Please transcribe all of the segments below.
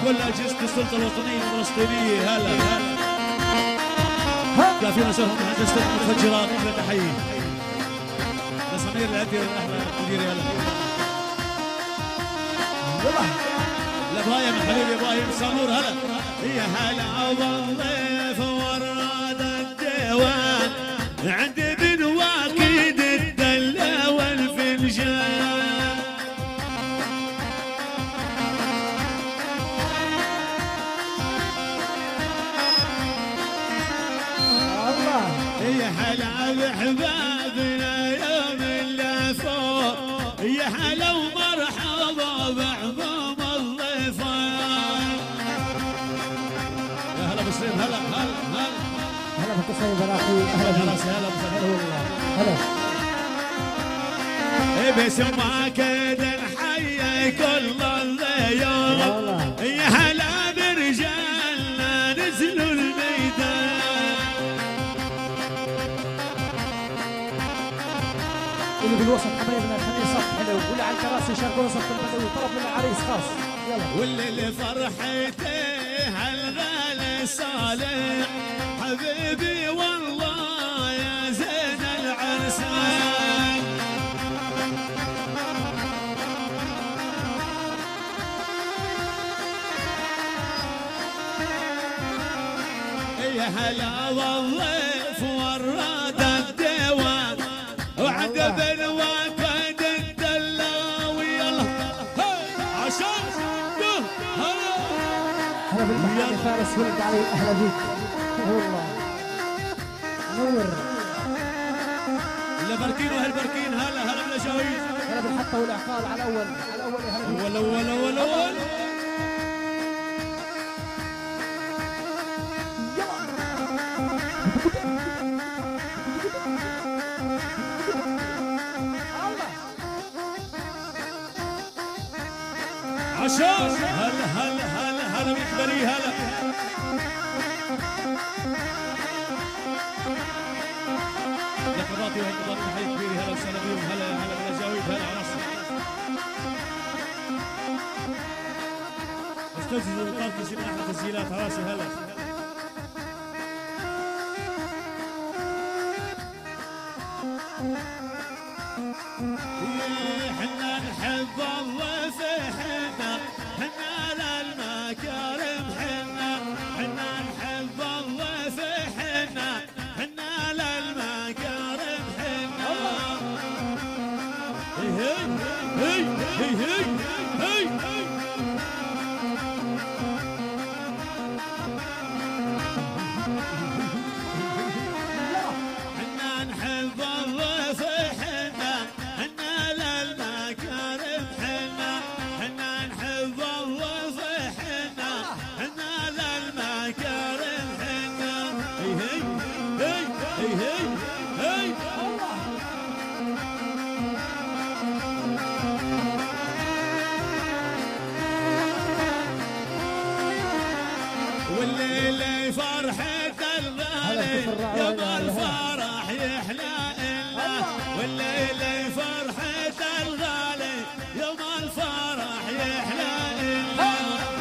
كل أجهزة السلطة الوطنية الفلسطينية هلا هلا كافينا شرهم هندسة المتفجرات أحلى تحية لسمير العتير أحلى مدير هلا لإبراهيم الحبيب إبراهيم سامور هلا يا هلا والضيف وراد الديوان عندي من واكيد الدلة والفنجان يا هلا بحبابنا يوم اللي فوق يا هلا ومرحبا بعظم الضيفان يا هلا بسليم هلا هلا هلا هلا بتصيب الاخوي اهلا هلا هلا والله هلا بسمع كده نحيي كل اليوم يا هلا برجالنا نزلوا الميدان اللي بالوسط حبايبنا خليه صف حلو واللي على الكراسي شاركونا صف البدوي طلب من العريس خاص يلا واللي فرحته هالغالي صالح حبيبي والله يا زين العرسان يا هلا والضيف وراد الديوان وعقب الوقت الدلاوي يلا عشان هلا بالمحامي فارس ولد علي اهلا بيك والله نور البركين وهالبركين هلا هلا بالجوايز هلا بالحطه والاعقال على الاول على الاول يا هلا اول اول اول اول عشان هلا هلا هلا هلا بيكبري هلا لك الراضي وهالكبار تحية كبيرة هلا وسهلا بيهم هلا هلا بالجاويد هلا على راسي استاذ القاف تسجيل احلى تسجيلات على راسي هلا حنا نحب الضيف حنا حنا للمكارم حنا حنا نحب الضيف حنا حنا للمكارم حنا هي هي هي هي هي حنا نحب الضيف حنا حنا للمكارم حنا حنا نحب الضيف حنا حنا للمكارم حنا هي هي هي هي هي والليلة فرحة الغالي يوم الفرح يحلى إلا والليلة فرحة الغالي يوم الفرح يحلى إلا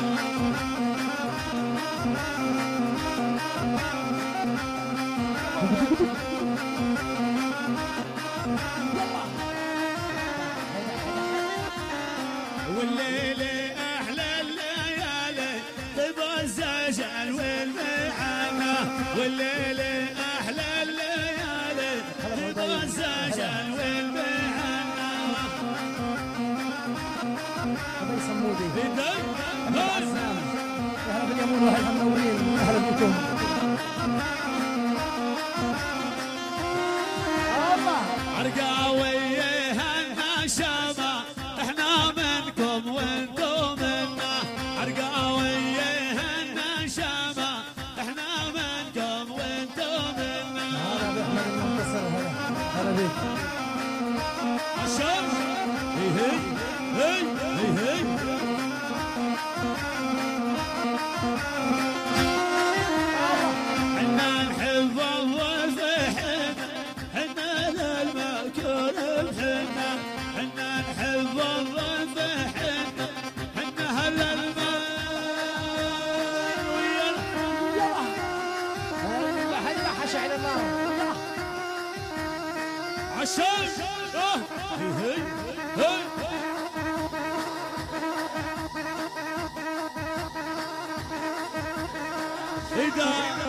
والليلة أحلى الليالي طيب الزجل والمعاناة والليلة أحلى الليالي طيب الزجل والمعاناة هذا يسمودي هلا هلا باليمون وهلا منورين اهلا بكم عرقاوي هالنشامة احنا منكم وانتم منا عرقاوي هالنشامة احنا منكم وانتم منا هلا باحمد المنتصر هلا بك عشان هي هي هي هي الشام هي اذا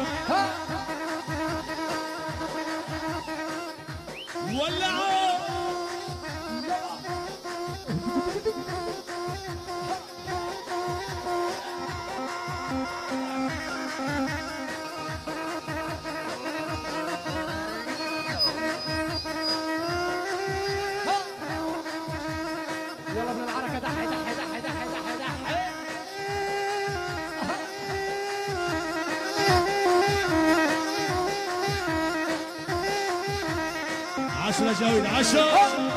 ولعوا يلا من العركة دحي دحي دحي دحي دحي دحي. عشرة جاويد 10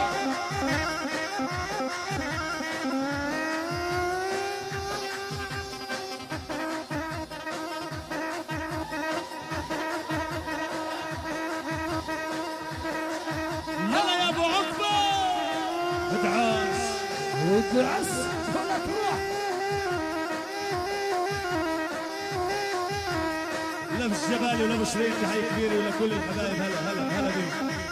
يلا يا ابو عقبه ادعس ادعس ولا تروح. لابس جبالي ولابس شريك تحيه كبيره ولكل الحبايب هلا هلا هلا بيك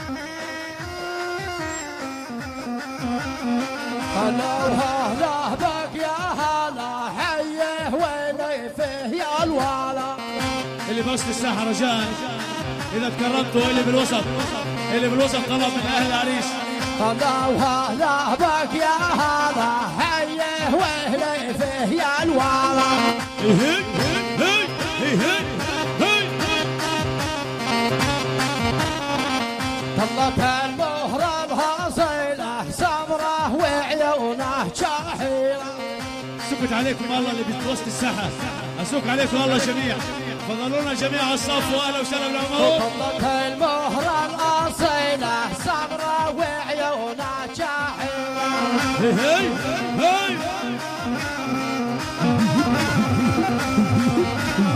هلا وهلا بك يا هلا حيه ويلي فيه يا الوالا. اللي بوسط الساحه رجاء اذا تكرمتوا اللي بالوسط طلب من اهل العريش. هلا وهلا بك يا هلا حيه ويلي فيه يا الوالا. هي طلت المهرة بهاصيله سمره وعيونه شاحيله. سكت عليكم الله اللي بوسط الساحه اسوق عليكم الله جميع فضلونا جميع على الصف واهلا وسهلا بالعموم. طلت المهرة الاصيله سمره وعيونه شاحيله. هي